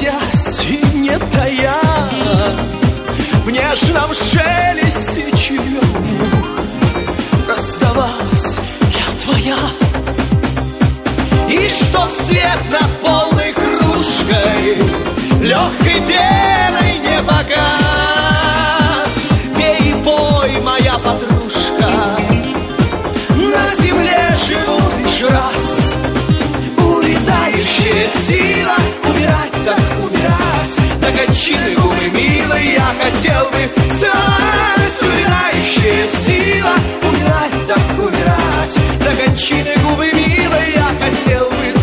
заботясь и не тая, в нежном шелесте чаем раздавалась я твоя. И чтоб свет над полной кружкой легкой пеной не погас, пей и пой, моя подружка, на земле живу лишь раз. Увядающая сила, умирать так умирать, до кончины губы милой я хотел бы целовать. Увядающая сила, умирать так умирать, до кончины губы милой я хотел бы